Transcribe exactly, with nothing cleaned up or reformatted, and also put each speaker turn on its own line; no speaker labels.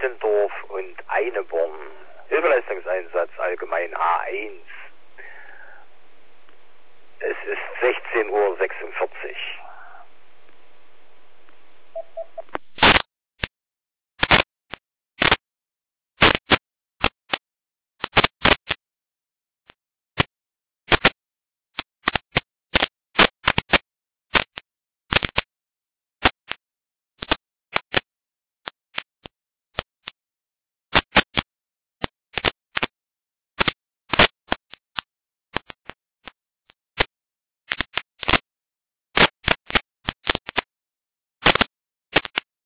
Bettendorf und Eineborn. Hilfeleistungseinsatz allgemein A eins. Es ist sechzehn Uhr sechsundvierzig.